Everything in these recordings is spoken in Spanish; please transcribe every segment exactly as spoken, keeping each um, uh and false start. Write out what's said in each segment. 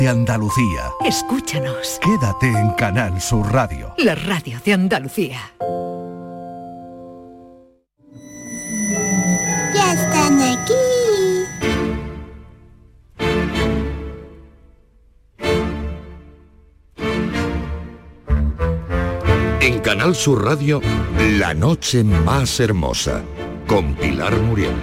de Andalucía. Escúchanos. Quédate en Canal Sur Radio. La radio de Andalucía. Ya están aquí. En Canal Sur Radio, La Noche Más Hermosa, con Pilar Muriel.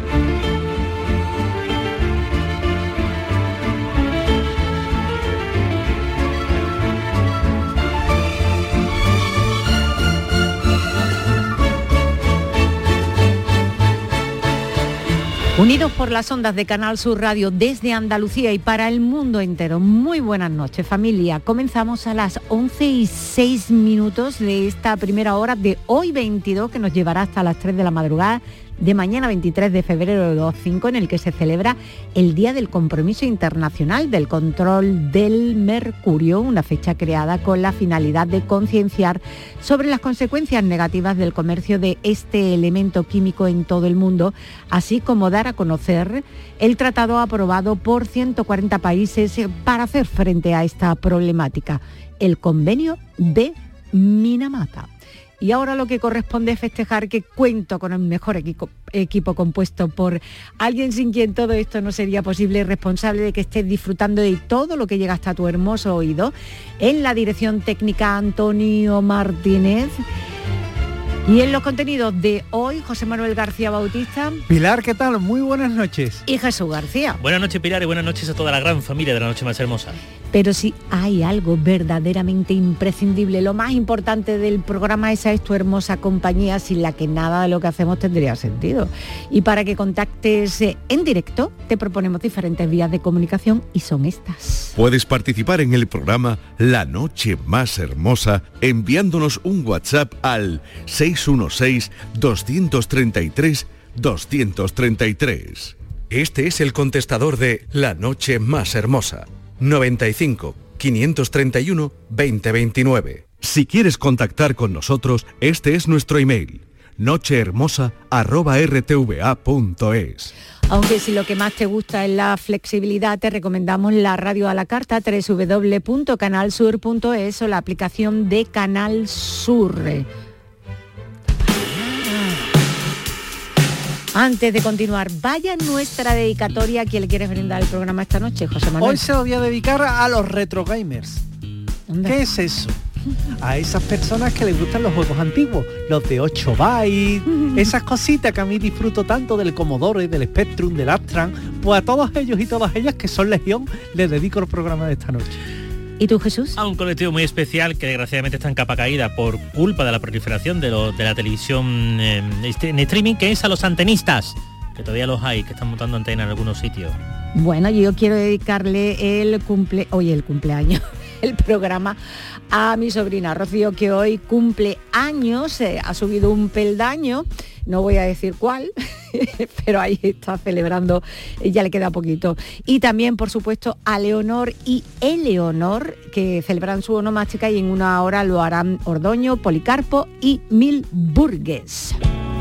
Unidos por las ondas de Canal Sur Radio desde Andalucía y para el mundo entero. Muy buenas noches, familia. Comenzamos a las once y seis minutos de esta primera hora de hoy veintidós, que nos llevará hasta las tres de la madrugada de mañana veintitrés de febrero de dos mil cinco, en el que se celebra el Día del Compromiso Internacional del Control del Mercurio, una fecha creada con la finalidad de concienciar sobre las consecuencias negativas del comercio de este elemento químico en todo el mundo, así como dar a conocer el tratado aprobado por ciento cuarenta países para hacer frente a esta problemática, el Convenio de Minamata. Y ahora lo que corresponde es festejar que cuento con el mejor equipo, equipo compuesto por alguien sin quien todo esto no sería posible, responsable de que estés disfrutando de todo lo que llega hasta tu hermoso oído. En la dirección técnica, Antonio Martínez. Y en los contenidos de hoy, José Manuel García Bautista. Pilar, ¿qué tal? Muy buenas noches. Y Jesús García. Buenas noches, Pilar, y buenas noches a toda la gran familia de La Noche Más Hermosa. Pero si hay algo verdaderamente imprescindible, lo más importante del programa, esa es tu hermosa compañía, sin la que nada de lo que hacemos tendría sentido. Y para que contactes en directo, te proponemos diferentes vías de comunicación y son estas. Puedes participar en el programa La Noche Más Hermosa enviándonos un WhatsApp al seis uno seis, dos tres tres, dos tres tres. Este es el contestador de La Noche Más Hermosa. noventa y cinco, quinientos treinta y uno, veinte veintinueve. Si quieres contactar con nosotros, este es nuestro email, nochehermosa arroba r t v a punto es. Aunque si lo que más te gusta es la flexibilidad, te recomendamos la radio a la carta, doble u doble u doble u punto canal sur punto es, o la aplicación de Canal Sur. Antes de continuar, vaya nuestra dedicatoria a quien le quieres brindar el programa esta noche, José Manuel. Hoy se lo voy a dedicar a los retro gamers. ¿Dónde? ¿Qué es eso? A esas personas que les gustan los juegos antiguos, los de ocho bytes, esas cositas que a mí disfruto tanto del Commodore, del Spectrum, del Amstrad. Pues a todos ellos y todas ellas, que son legión, les dedico el programa de esta noche. ¿Y tú, Jesús? A un colectivo muy especial que desgraciadamente está en capa caída por culpa de la proliferación de, lo, de la televisión eh, en streaming, que es a los antenistas, que todavía los hay, que están montando antenas en algunos sitios. Bueno, yo quiero dedicarle el cumple, oye, el cumpleaños, el programa a mi sobrina Rocío, que hoy cumple años, eh, ha subido un peldaño, no voy a decir cuál, pero ahí está celebrando, ya le queda poquito. Y también, por supuesto, a Leonor y Eleonor, que celebran su onomástica, y en una hora lo harán Ordoño, Policarpo y Mil Burgues.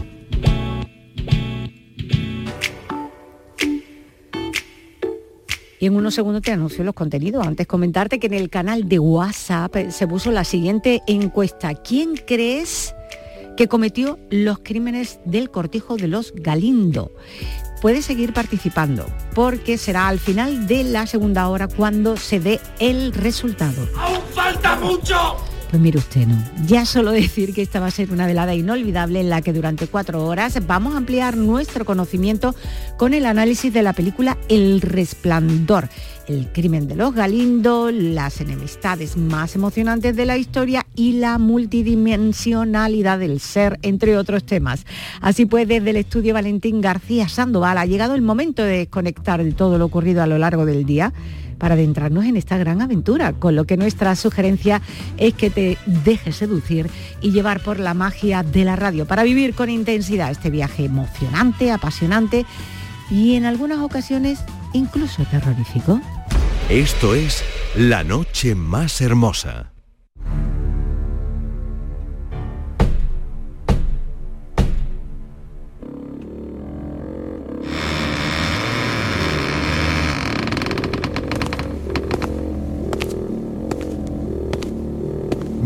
Y en unos segundos te anuncio los contenidos. Antes comentarte que en el canal de WhatsApp se puso la siguiente encuesta. ¿Quién crees que cometió los crímenes del cortijo de los Galindo? Puedes seguir participando, porque será al final de la segunda hora cuando se dé el resultado. ¡Aún falta mucho! Pues mire usted, no. Ya solo decir que esta va a ser una velada inolvidable en la que durante cuatro horas vamos a ampliar nuestro conocimiento con el análisis de la película El Resplandor, el crimen de los Galindo, las enemistades más emocionantes de la historia y la multidimensionalidad del ser, entre otros temas. Así pues, desde el estudio Valentín García Sandoval ha llegado el momento de desconectar de todo lo ocurrido a lo largo del día para adentrarnos en esta gran aventura, con lo que nuestra sugerencia es que te dejes seducir y llevar por la magia de la radio para vivir con intensidad este viaje emocionante, apasionante y en algunas ocasiones incluso terrorífico. Esto es La Noche Más Hermosa.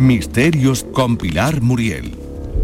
Misterios con Pilar Muriel.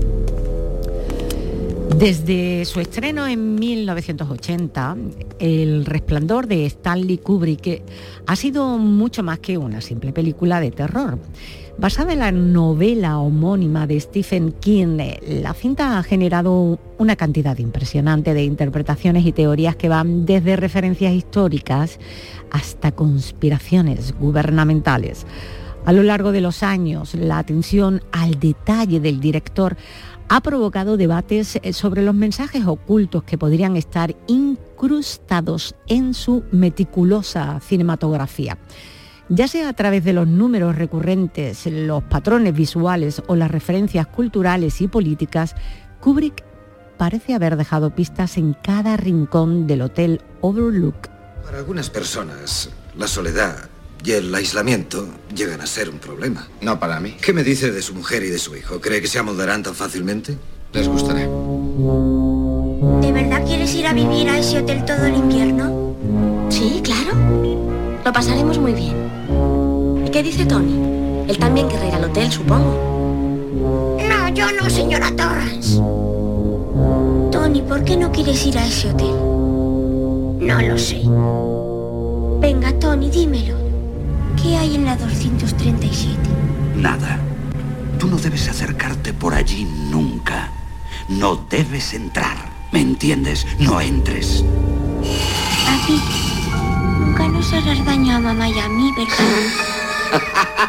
Desde su estreno en mil novecientos ochenta, El Resplandor de Stanley Kubrick ha sido mucho más que una simple película de terror. Basada en la novela homónima de Stephen King, la cinta ha generado una cantidad impresionante de interpretaciones y teorías que van desde referencias históricas hasta conspiraciones gubernamentales. A lo largo de los años, la atención al detalle del director ha provocado debates sobre los mensajes ocultos que podrían estar incrustados en su meticulosa cinematografía. Ya sea a través de los números recurrentes, los patrones visuales o las referencias culturales y políticas, Kubrick parece haber dejado pistas en cada rincón del Hotel Overlook. Para algunas personas, la soledad y el aislamiento llegan a ser un problema. No para mí. ¿Qué me dice de su mujer y de su hijo? ¿Cree que se amoldarán tan fácilmente? Les gustará. ¿De verdad quieres ir a vivir a ese hotel todo el invierno? Sí, claro. Lo pasaremos muy bien. ¿Y qué dice Tony? Él también querrá ir al hotel, supongo. No, yo no, señora Torrance. Tony, ¿por qué no quieres ir a ese hotel? No lo sé. Venga, Tony, dímelo. ¿Qué hay en la doscientos treinta y siete? Nada. Tú no debes acercarte por allí nunca. No debes entrar. ¿Me entiendes? No entres. Papi, nunca nos harás daño a mamá y a mí, ¿verdad?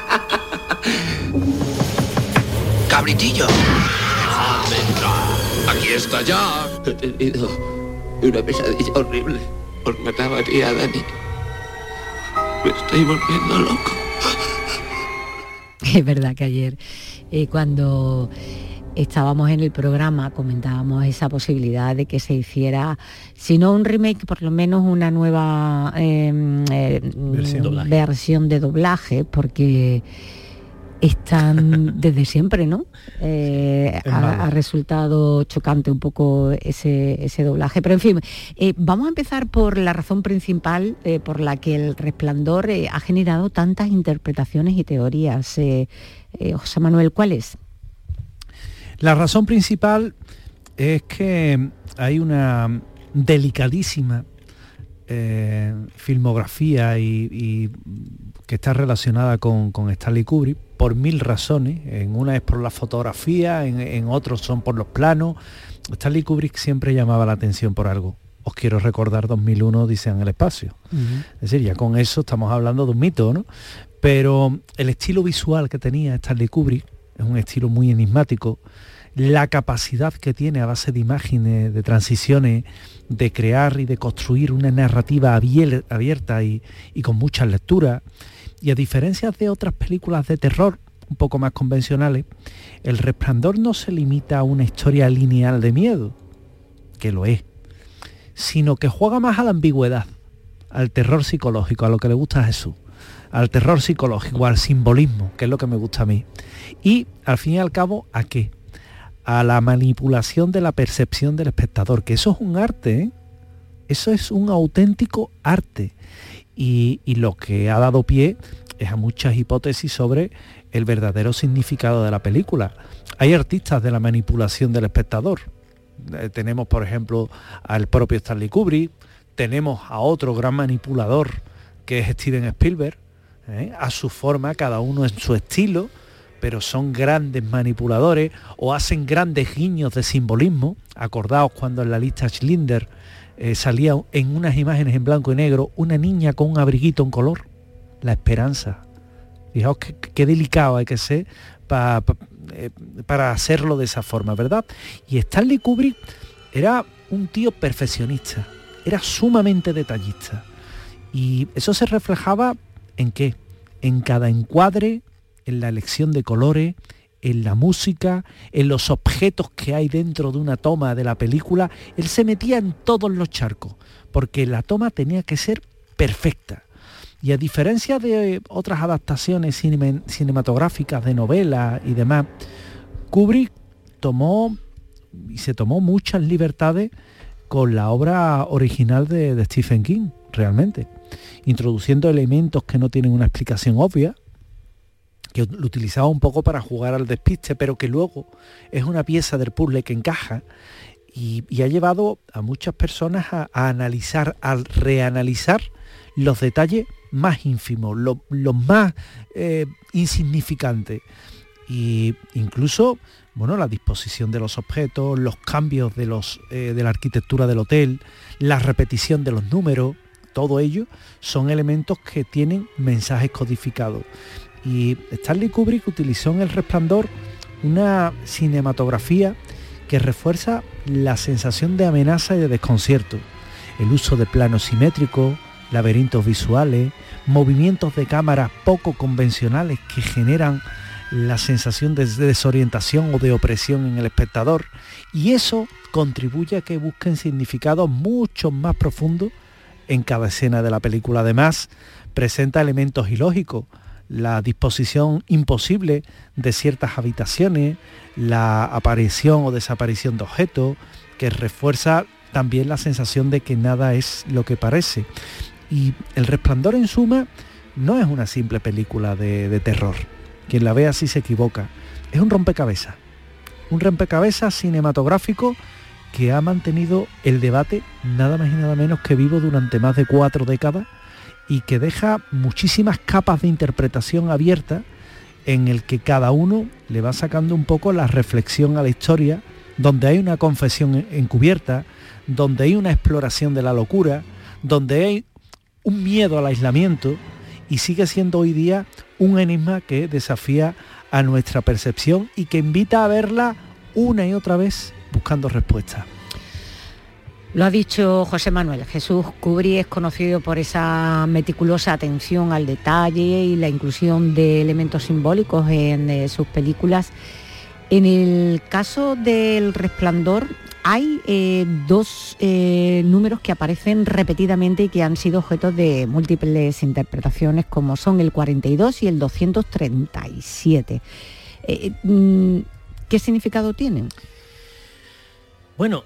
¡Cabritillo! ¡Dejadme entrar! ¡Aquí está ya! He tenido una pesadilla horrible por matar a tía Dani. Me estoy volviendo loco. Es verdad que ayer, eh, cuando estábamos en el programa, comentábamos esa posibilidad de que se hiciera, si no un remake, por lo menos una nueva eh, eh, versión, versión de doblaje, porque están desde siempre, ¿no? Eh, ha, ha resultado chocante un poco ese, ese doblaje. Pero en fin, eh, vamos a empezar por la razón principal eh, por la que El Resplandor eh, ha generado tantas interpretaciones y teorías. Eh, eh, José Manuel, ¿cuál es? La razón principal es que hay una delicadísima eh, filmografía y, y que está relacionada con, con Stanley Kubrick por mil razones. En una es por la fotografía, en, en otros son por los planos. Stanley Kubrick siempre llamaba la atención por algo. Os quiero recordar dos mil uno, Odisea en el espacio. Uh-huh. Es decir, ya con eso estamos hablando de un mito, ¿no? Pero el estilo visual que tenía Stanley Kubrick es un estilo muy enigmático. La capacidad que tiene a base de imágenes, de transiciones, de crear y de construir una narrativa abierta y, y con muchas lecturas. Y a diferencia de otras películas de terror un poco más convencionales, El Resplandor no se limita a una historia lineal de miedo, que lo es, sino que juega más a la ambigüedad, al terror psicológico, a lo que le gusta a Jesús, al terror psicológico, al simbolismo, que es lo que me gusta a mí. Y al fin y al cabo, ¿a qué? A la manipulación de la percepción del espectador, que eso es un arte, ¿eh? Eso es un auténtico arte. Y, y lo que ha dado pie es a muchas hipótesis sobre el verdadero significado de la película. Hay artistas de la manipulación del espectador. Eh, tenemos, por ejemplo, al propio Stanley Kubrick, tenemos a otro gran manipulador que es Steven Spielberg, ¿eh? A su forma, cada uno en su estilo, pero son grandes manipuladores o hacen grandes guiños de simbolismo. Acordaos cuando en la lista Schindler eh, salía en unas imágenes en blanco y negro una niña con un abriguito en color, la esperanza. Fijaos qué, qué delicado hay que ser pa, pa, eh, para hacerlo de esa forma, ¿verdad? Y Stanley Kubrick era un tío perfeccionista, era sumamente detallista. Y eso se reflejaba ¿en qué? En cada encuadre, en la elección de colores, en la música, en los objetos que hay dentro de una toma de la película. Él se metía en todos los charcos, porque la toma tenía que ser perfecta. Y a diferencia de otras adaptaciones cine, cinematográficas de novelas y demás, Kubrick tomó y se tomó muchas libertades con la obra original de, de Stephen King, realmente, introduciendo elementos que no tienen una explicación obvia, que lo utilizaba un poco para jugar al despiste, pero que luego es una pieza del puzzle que encaja y, y ha llevado a muchas personas a, a analizar, a reanalizar los detalles más ínfimos, los, los más eh, insignificantes. Y incluso, bueno, la disposición de los objetos, los cambios de, los, eh, de la arquitectura del hotel, la repetición de los números, todo ello son elementos que tienen mensajes codificados. Y Stanley Kubrick utilizó en El Resplandor una cinematografía que refuerza la sensación de amenaza y de desconcierto. El uso de planos simétricos, laberintos visuales, movimientos de cámara poco convencionales que generan la sensación de desorientación o de opresión en el espectador, y eso contribuye a que busquen significados mucho más profundos en cada escena de la película. Además, presenta elementos ilógicos, la disposición imposible de ciertas habitaciones, la aparición o desaparición de objetos, que refuerza también la sensación de que nada es lo que parece. Y El Resplandor, en suma, no es una simple película de, de terror. Quien la ve así se equivoca. Es un rompecabezas, un rompecabezas cinematográfico que ha mantenido el debate nada más y nada menos que vivo durante más de cuatro décadas y que deja muchísimas capas de interpretación abiertas en el que cada uno le va sacando un poco la reflexión a la historia, donde hay una confesión encubierta, donde hay una exploración de la locura, donde hay un miedo al aislamiento, y sigue siendo hoy día un enigma que desafía a nuestra percepción y que invita a verla una y otra vez buscando respuestas. Lo ha dicho José Manuel. Jesús Kubrick es conocido por esa meticulosa atención al detalle y la inclusión de elementos simbólicos en eh, sus películas. En el caso del Resplandor hay eh, dos eh, números que aparecen repetidamente y que han sido objeto de múltiples interpretaciones, como son el cuarenta y dos y el doscientos treinta y siete. Eh, ¿Qué significado tienen? Bueno,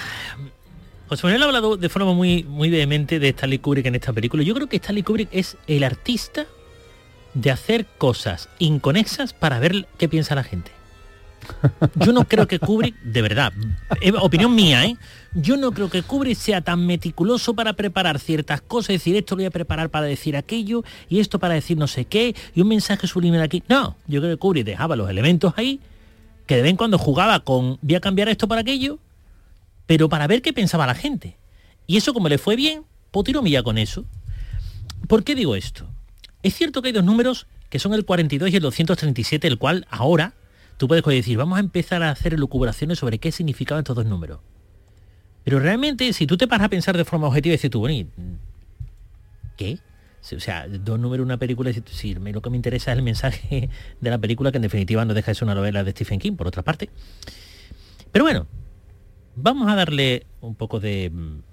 José Manuel ha hablado de forma muy, muy vehemente de Stanley Kubrick en esta película. Yo creo que Stanley Kubrick es el artista de hacer cosas inconexas para ver qué piensa la gente. Yo no creo que Kubrick, de verdad, opinión mía, ¿eh? Yo no creo que Kubrick sea tan meticuloso para preparar ciertas cosas, decir esto lo voy a preparar para decir aquello y esto para decir no sé qué y un mensaje subliminal aquí. No, yo creo que Kubrick dejaba los elementos ahí, que de vez en cuando jugaba con voy a cambiar esto para aquello, pero para ver qué pensaba la gente. Y eso, como le fue bien, pues tiró milla con eso. ¿Por qué digo esto? Es cierto que hay dos números que son el cuarenta y dos y el doscientos treinta y siete, el cual ahora tú puedes decir, vamos a empezar a hacer elucubraciones sobre qué significaban estos dos números. Pero realmente, si tú te paras a pensar de forma objetiva y dices tú, bueno, ¿qué? O sea, dos números de una película, y si lo que me interesa es el mensaje de la película, que en definitiva no deja de ser una novela de Stephen King, por otra parte. Pero bueno, vamos a darle un poco de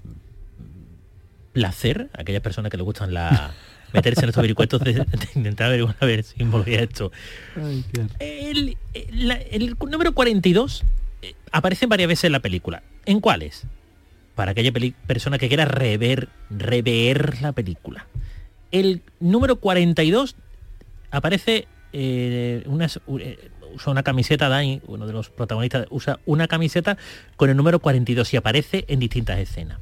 placer a aquellas personas que les gustan la... meterse en estos vericuetos de, de intentar averiguar a ver simbología esto. Ay, el, el, el número cuarenta y dos eh, aparece varias veces en la película. ¿En cuáles? Para aquella persona que quiera rever, rever la película. El número cuarenta y dos aparece eh, una, usa una camiseta, Dani, uno de los protagonistas, usa una camiseta con el número cuarenta y dos y aparece en distintas escenas.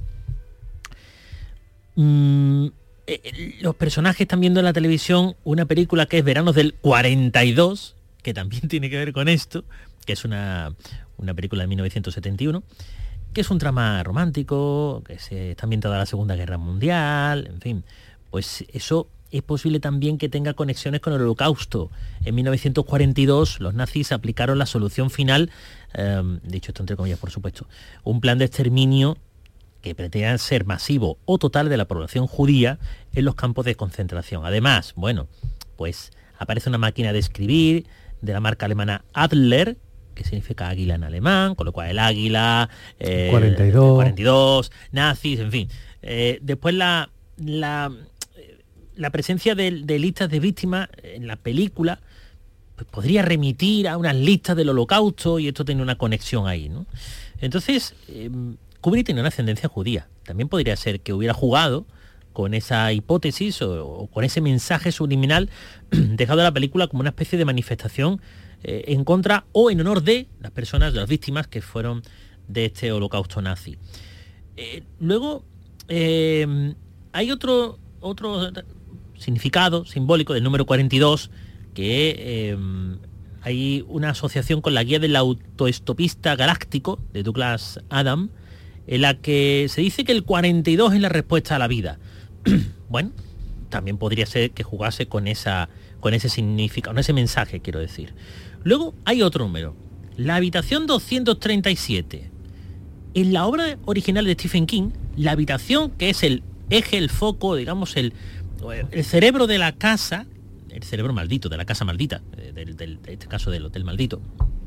Mm, Los personajes están viendo en la televisión una película que es Veranos del cuarenta y dos, que también tiene que ver con esto, que es una, una película de mil novecientos setenta y uno, que es un drama romántico, que se está ambientada a la Segunda Guerra Mundial, en fin, pues eso es posible también que tenga conexiones con el Holocausto. En mil novecientos cuarenta y dos los nazis aplicaron la solución final, eh, dicho esto entre comillas por supuesto, un plan de exterminio que pretendía ser masivo o total de la población judía en los campos de concentración. Además, bueno, pues aparece una máquina de escribir de la marca alemana Adler, que significa águila en alemán, con lo cual el águila, eh, cuarenta y dos. cuarenta y dos, nazis, en fin. Eh, después la, la, la presencia de, de listas de víctimas en la película pues podría remitir a unas listas del Holocausto y esto tiene una conexión ahí, ¿no? Entonces, eh, Kubrick tiene una ascendencia judía. También podría ser que hubiera jugado con esa hipótesis o, o con ese mensaje subliminal dejado a la película como una especie de manifestación eh, en contra o en honor de las personas, de las víctimas que fueron de este holocausto nazi. Eh, luego eh, hay otro, otro significado simbólico del número cuarenta y dos, que eh, hay una asociación con la guía del autoestopista galáctico de Douglas Adams, en la que se dice que el cuarenta y dos es la respuesta a la vida. Bueno, también podría ser que jugase con esa con ese significado, con ese mensaje, quiero decir. Luego hay otro número, la habitación doscientos treinta y siete. En la obra original de Stephen King, la habitación, que es el eje, el foco, digamos, el, el cerebro de la casa, el cerebro maldito, de la casa maldita, del, del, de este caso del hotel maldito,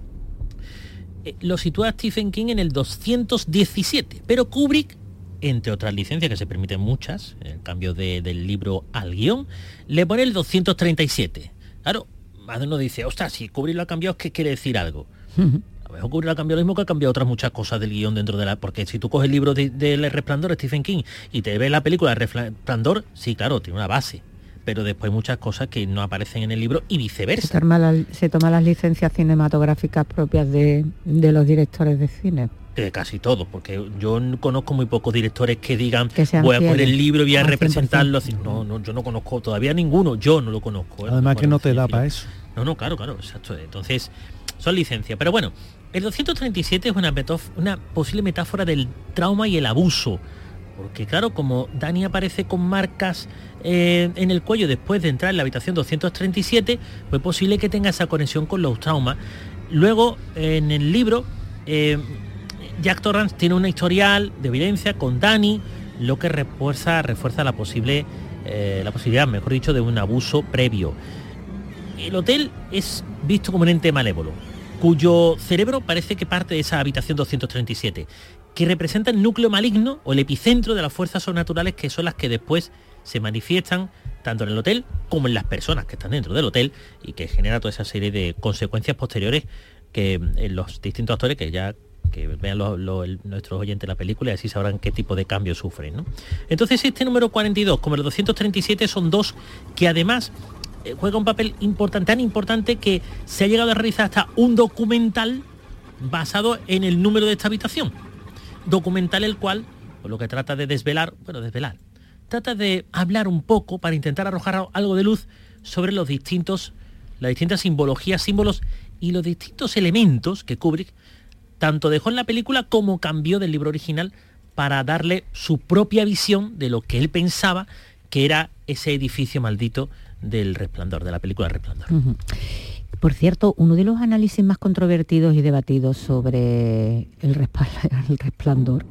eh, lo sitúa Stephen King en el doscientos diecisiete, pero Kubrick, entre otras licencias que se permiten muchas, el cambio de, del libro al guión, le pone el doscientos treinta y siete. Claro, más de uno dice, ostras, si Kubrick lo ha cambiado es que quiere decir algo. A lo mejor Kubrick ha cambiado lo mismo que ha cambiado otras muchas cosas del guión dentro de la... Porque si tú coges el libro de, de El Resplandor de Stephen King y te ves la película El Resplandor, sí, claro, tiene una base, pero después hay muchas cosas que no aparecen en el libro y viceversa. Se toma, la, se toma las licencias cinematográficas propias de, de los directores de cine. De casi todos, porque yo conozco muy pocos directores que digan que voy a coger el libro y voy a representarlo así. No, no, yo no conozco todavía ninguno, yo no lo conozco. ¿eh? Además que no te da para eso. No, no, claro, claro, exacto. Entonces, son licencias. Pero bueno, el doscientos treinta y siete es una, metáf- una posible metáfora del trauma y el abuso. Porque claro, como Dani aparece con marcas eh, en el cuello después de entrar en la habitación doscientos treinta y siete, pues es posible que tenga esa conexión con los traumas. Luego, en el libro... Eh, Jack Torrance tiene una historial de evidencia con Dani, lo que refuerza, refuerza la posible eh, la posibilidad, mejor dicho, de un abuso previo. El hotel es visto como un ente malévolo, cuyo cerebro parece que parte de esa habitación doscientos treinta y siete, que representa el núcleo maligno o el epicentro de las fuerzas sobrenaturales, que son las que después se manifiestan tanto en el hotel como en las personas que están dentro del hotel y que genera toda esa serie de consecuencias posteriores que en los distintos actores, que ya que vean lo, lo, el, nuestros oyentes la película y así sabrán qué tipo de cambio sufren, ¿no? Entonces este número cuarenta y dos como el doscientos treinta y siete son dos que además eh, juega un papel importante, tan importante que se ha llegado a realizar hasta un documental basado en el número de esta habitación. Documental el cual, pues lo que trata de desvelar, bueno, desvelar, trata de hablar un poco para intentar arrojar algo de luz sobre los distintos, las distintas simbologías, símbolos y los distintos elementos que Kubrick tanto dejó en la película como cambió del libro original para darle su propia visión de lo que él pensaba que era ese edificio maldito del Resplandor, de la película Resplandor. Uh-huh. Por cierto, uno de los análisis más controvertidos y debatidos sobre el, respal- el Resplandor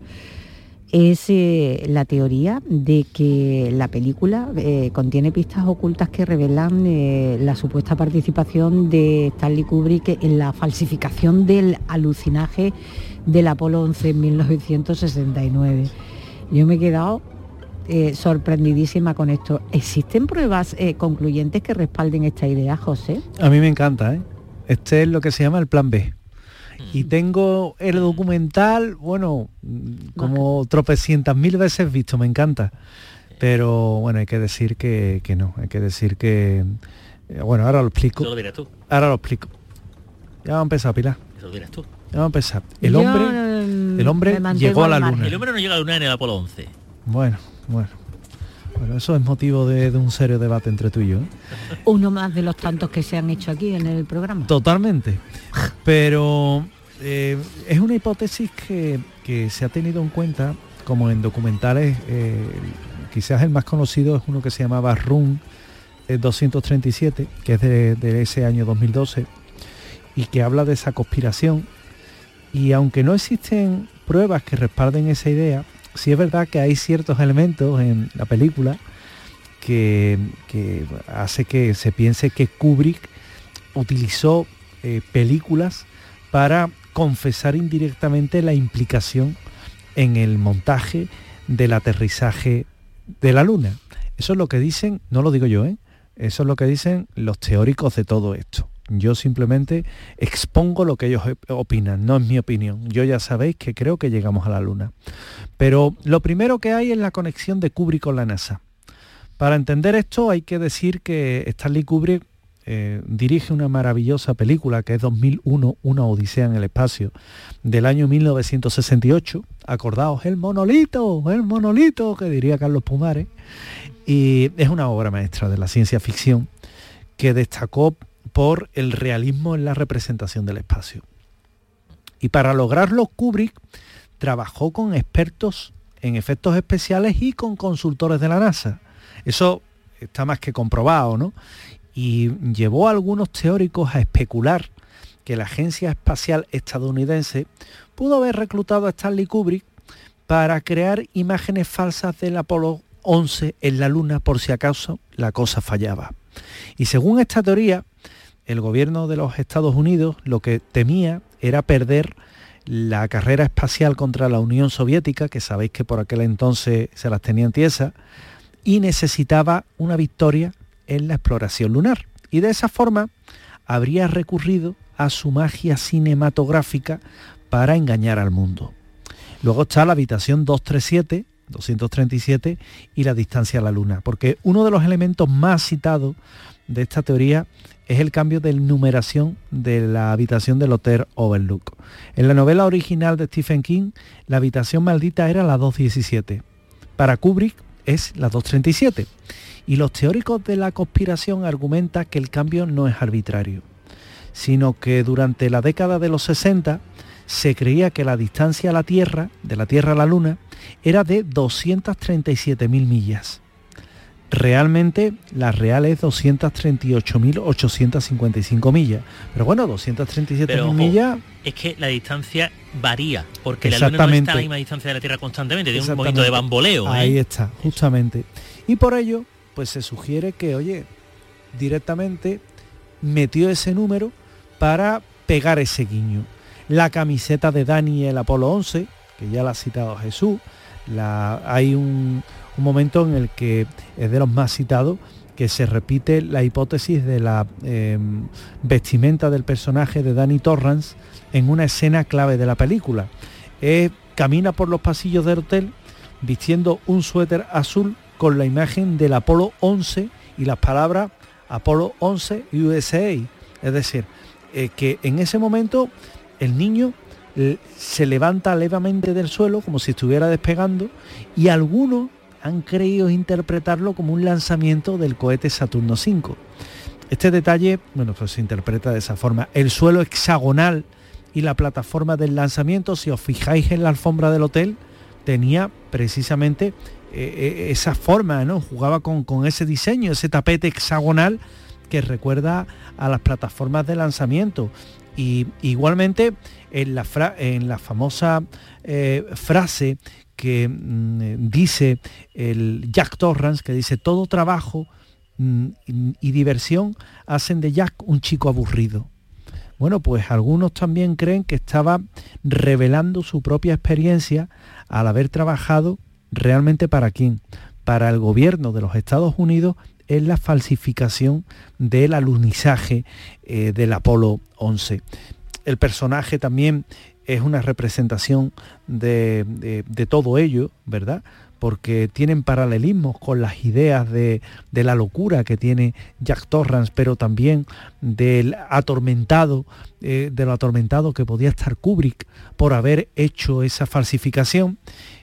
es eh, la teoría de que la película eh, contiene pistas ocultas que revelan eh, la supuesta participación de Stanley Kubrick en la falsificación del alucinaje del Apolo once en mil novecientos sesenta y nueve. Yo me he quedado eh, sorprendidísima con esto. ¿Existen pruebas eh, concluyentes que respalden esta idea, José? A mí me encanta, ¿eh? Este es lo que se llama el plan B. Y tengo el documental, bueno, como tropecientas mil veces visto, me encanta. Pero bueno, hay que decir que, que no, hay que decir que... Bueno, ahora lo explico. Eso lo dirás tú. Ahora lo explico. Ya va a empezar, Pilar. Eso lo dirás tú. Ya va a empezar. El hombre, Yo, el hombre llegó a la luna. El hombre no llega a la luna en el Apolo once. Bueno, bueno. Bueno, eso es motivo de, de un serio debate entre tú y yo, ¿eh? Uno más de los tantos que se han hecho aquí en el programa. Totalmente. Pero eh, es una hipótesis que, que se ha tenido en cuenta, como en documentales, eh, quizás el más conocido es uno que se llamaba Room doscientos treinta y siete, que es de, de ese año dos mil doce, y que habla de esa conspiración. Y aunque no existen pruebas que respalden esa idea, sí es verdad que hay ciertos elementos en la película que, que hace que se piense que Kubrick utilizó eh, películas para confesar indirectamente la implicación en el montaje del aterrizaje de la Luna. Eso es lo que dicen, no lo digo yo, ¿eh? Eso es lo que dicen los teóricos de todo esto. Yo simplemente expongo lo que ellos opinan, no es mi opinión. Yo ya sabéis que creo que llegamos a la Luna. Pero lo primero que hay es la conexión de Kubrick con la NASA. Para entender esto hay que decir que Stanley Kubrick eh, dirige una maravillosa película que es dos mil uno, Una odisea en el espacio, del año mil novecientos sesenta y ocho. Acordaos, el monolito, el monolito, que diría Carlos Pumares. Y es una obra maestra de la ciencia ficción que destacó por el realismo en la representación del espacio. Y para lograrlo, Kubrick trabajó con expertos en efectos especiales y con consultores de la NASA. Eso está más que comprobado, ¿no? Y llevó a algunos teóricos a especular que la Agencia Espacial Estadounidense pudo haber reclutado a Stanley Kubrick para crear imágenes falsas del Apolo once en la Luna por si acaso la cosa fallaba. Y según esta teoría, el gobierno de los Estados Unidos lo que temía era perder la carrera espacial contra la Unión Soviética, que sabéis que por aquel entonces se las tenían tiesas, y necesitaba una victoria en la exploración lunar. Y de esa forma habría recurrido a su magia cinematográfica para engañar al mundo. Luego está la habitación doscientos treinta y siete y la distancia a la Luna, porque uno de los elementos más citados de esta teoría es el cambio de numeración de la habitación del Hotel Overlook. En la novela original de Stephen King, la habitación maldita era la doscientos diecisiete. Para Kubrick es la doscientos treinta y siete. Y los teóricos de la conspiración argumentan que el cambio no es arbitrario, sino que durante la década de los sesenta se creía que la distancia a la Tierra, de la Tierra a la Luna, era de doscientas treinta y siete mil millas. Realmente la real es doscientas treinta y ocho mil ochocientas cincuenta y cinco millas. Pero bueno, doscientas treinta y siete mil millas... Es que la distancia varía, porque la Luna no está a la misma distancia de la Tierra constantemente, tiene un poquito de bamboleo. ¿eh? Ahí está, justamente. Y por ello, pues se sugiere que, oye, directamente metió ese número para pegar ese guiño. La camiseta de Dani y el Apolo once, que ya la ha citado Jesús, la, hay un... un momento en el que es de los más citados, que se repite la hipótesis de la eh, vestimenta del personaje de Danny Torrance en una escena clave de la película. Eh, camina por los pasillos del hotel vistiendo un suéter azul con la imagen del Apolo once y las palabras Apolo once U S A. Es decir, eh, que en ese momento el niño eh, se levanta levemente del suelo como si estuviera despegando, y algunos han creído interpretarlo como un lanzamiento del cohete Saturno cinco. Este detalle, bueno, pues se interpreta de esa forma. El suelo hexagonal y la plataforma del lanzamiento, si os fijáis en la alfombra del hotel, tenía precisamente eh, esa forma, ¿no? Jugaba con, con ese diseño, ese tapete hexagonal que recuerda a las plataformas de lanzamiento. Y igualmente en la, fra en la famosa eh, frase que mm, dice el Jack Torrance, que dice: todo trabajo mm, y diversión hacen de Jack un chico aburrido. Bueno, pues algunos también creen que estaba revelando su propia experiencia al haber trabajado realmente para quién, para el gobierno de los Estados Unidos en la falsificación del alunizaje eh, del Apolo once. El personaje también es una representación de, de, de todo ello, ¿verdad? Porque tienen paralelismos con las ideas de, de la locura que tiene Jack Torrance, pero también del atormentado, eh, de lo atormentado que podía estar Kubrick por haber hecho esa falsificación.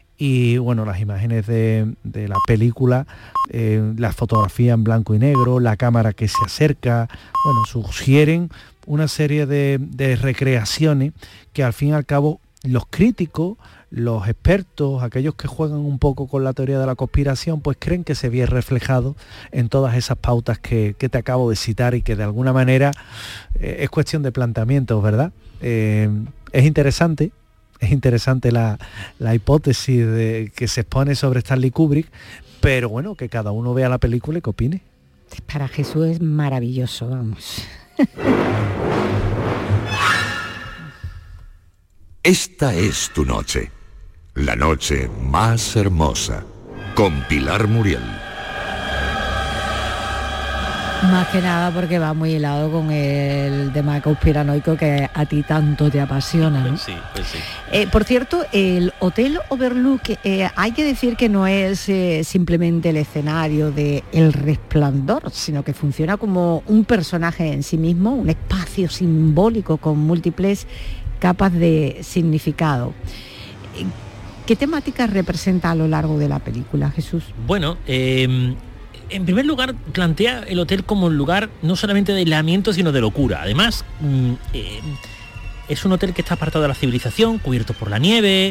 Y bueno, las imágenes de, de la película, eh, la fotografía en blanco y negro, la cámara que se acerca, bueno, sugieren una serie de, de recreaciones que al fin y al cabo los críticos, los expertos, aquellos que juegan un poco con la teoría de la conspiración, pues creen que se ve reflejado en todas esas pautas que, que te acabo de citar, y que de alguna manera eh, es cuestión de planteamientos, ¿verdad? Eh, es interesante. Es interesante la, la hipótesis de, que se expone sobre Stanley Kubrick, pero bueno, que cada uno vea la película y que opine. Para Jesús es maravilloso, vamos. Esta es tu noche, la noche más hermosa, con Pilar Muriel. Más que nada porque va muy helado con el tema conspiranoico que a ti tanto te apasiona, ¿no? Sí, pues sí. Eh, por cierto, el Hotel Overlook, eh, hay que decir que no es eh, simplemente el escenario de El Resplandor, sino que funciona como un personaje en sí mismo, un espacio simbólico con múltiples capas de significado. ¿Qué temáticas representa a lo largo de la película, Jesús? Bueno, eh, en primer lugar, plantea el hotel como un lugar no solamente de aislamiento, sino de locura. Además, eh, es un hotel que está apartado de la civilización, cubierto por la nieve, eh,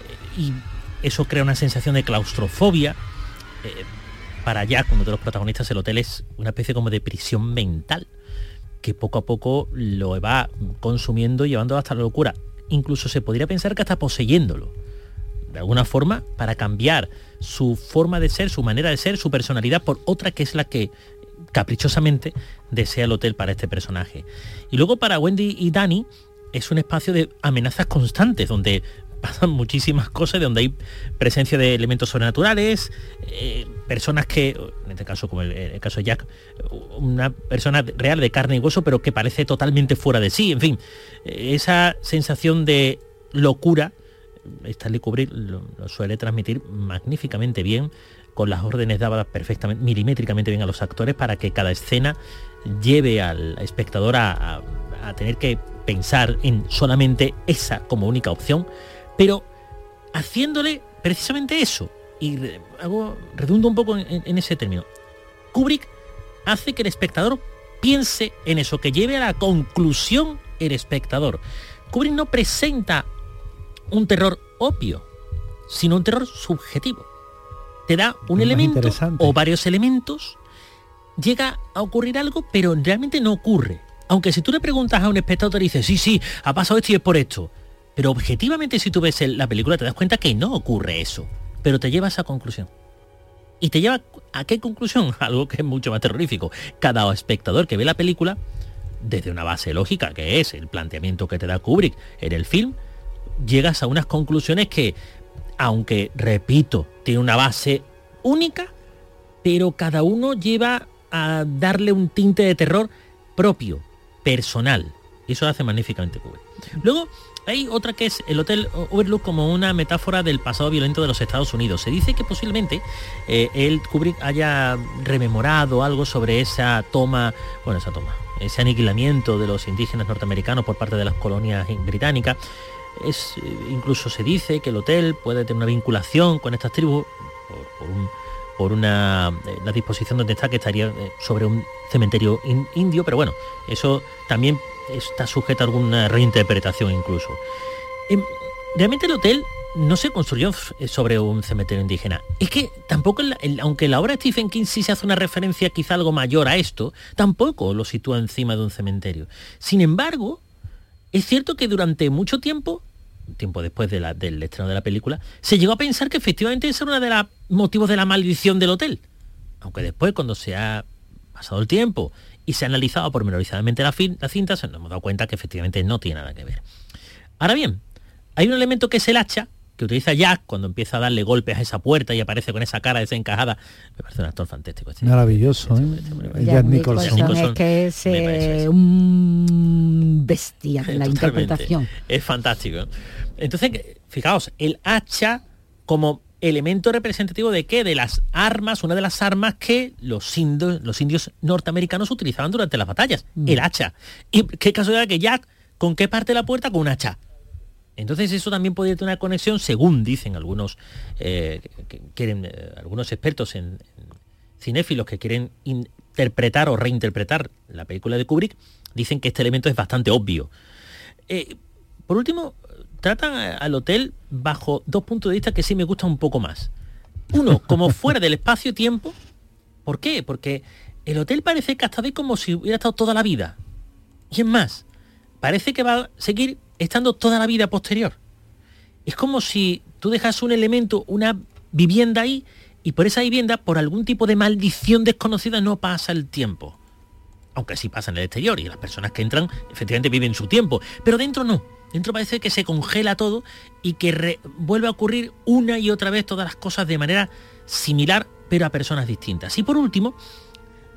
y eso crea una sensación de claustrofobia. Eh, para Jack, uno de los protagonistas, el hotel es una especie como de prisión mental, que poco a poco lo va consumiendo y llevando hasta la locura. Incluso se podría pensar que hasta poseyéndolo, de alguna forma, para cambiar su forma de ser, su manera de ser, su personalidad por otra que es la que caprichosamente desea el hotel para este personaje. Y luego para Wendy y Danny es un espacio de amenazas constantes, donde pasan muchísimas cosas, de donde hay presencia de elementos sobrenaturales, eh, personas que, en este caso como el, el caso de Jack, una persona real de carne y hueso, pero que parece totalmente fuera de sí. En fin, esa sensación de locura, Stanley Kubrick lo, lo suele transmitir magníficamente bien, con las órdenes dadas perfectamente, milimétricamente bien a los actores, para que cada escena lleve al espectador a, a, a tener que pensar en solamente esa como única opción, pero haciéndole precisamente eso. Y hago, redundo un poco en, en ese término. Kubrick hace que el espectador piense en eso, que lleve a la conclusión el espectador. Kubrick no presenta un terror obvio, sino un terror subjetivo. Te da un elemento o varios elementos, llega a ocurrir algo, pero realmente no ocurre. Aunque si tú le preguntas a un espectador y dices, sí, sí, ha pasado esto y es por esto, pero objetivamente si tú ves la película te das cuenta que no ocurre eso, pero te lleva a esa conclusión. ¿Y te lleva a qué conclusión? Algo que es mucho más terrorífico. Cada espectador que ve la película, desde una base lógica, que es el planteamiento que te da Kubrick en el film, llegas a unas conclusiones que, aunque, repito, tiene una base única, pero cada uno lleva a darle un tinte de terror propio, personal. Eso hace magníficamente Kubrick. Luego hay otra que es el Hotel Overlook como una metáfora del pasado violento de los Estados Unidos. Se dice que posiblemente eh, el Kubrick haya rememorado algo sobre esa toma, bueno, esa toma, ese aniquilamiento de los indígenas norteamericanos por parte de las colonias británicas. Es, incluso se dice que el hotel puede tener una vinculación con estas tribus por, por, un, por una eh, la disposición donde está, que estaría eh, sobre un cementerio in, indio, pero bueno, eso también está sujeto a alguna reinterpretación incluso. Eh, realmente el hotel no se construyó sobre un cementerio indígena. Es que tampoco, el, el, aunque en la obra de Stephen King sí se hace una referencia quizá algo mayor a esto, tampoco lo sitúa encima de un cementerio. Sin embargo, es cierto que durante mucho tiempo, tiempo después de la, del estreno de la película, se llegó a pensar que efectivamente ese era uno de los motivos de la maldición del hotel. Aunque después, cuando se ha pasado el tiempo y se ha analizado pormenorizadamente la, fin, la cinta, se nos hemos dado cuenta que efectivamente no tiene nada que ver. Ahora bien, hay un elemento que es el hacha, que utiliza Jack cuando empieza a darle golpes a esa puerta y aparece con esa cara desencajada. Me parece un actor fantástico. Este, Maravilloso, este, ¿eh? este, este, este, Jack Nicholson. Nicholson. Nicholson es que es eh, un bestia de la Totalmente. interpretación. Es fantástico. Entonces, fijaos, el hacha como elemento representativo de qué, de las armas, una de las armas que los indios, los indios norteamericanos utilizaban durante las batallas, mm. el hacha. Y qué casualidad que Jack, ¿con qué parte de la puerta? Con un hacha. Entonces eso también podría tener una conexión, según dicen algunos eh, que quieren eh, algunos expertos en, en cinéfilos que quieren interpretar o reinterpretar la película de Kubrick, dicen que este elemento es bastante obvio. Eh, por último, tratan al hotel bajo dos puntos de vista que sí me gustan un poco más. Uno, como fuera del espacio-tiempo. ¿Por qué? Porque el hotel parece que hasta ve como si hubiera estado toda la vida. Y es más, parece que va a seguir estando toda la vida posterior. Es como si tú dejas un elemento, una vivienda ahí, y por esa vivienda, por algún tipo de maldición desconocida, no pasa el tiempo. Aunque sí pasa en el exterior, y las personas que entran efectivamente viven su tiempo, pero dentro no. Dentro parece que se congela todo y que re- vuelve a ocurrir una y otra vez todas las cosas de manera similar, pero a personas distintas. Y por último,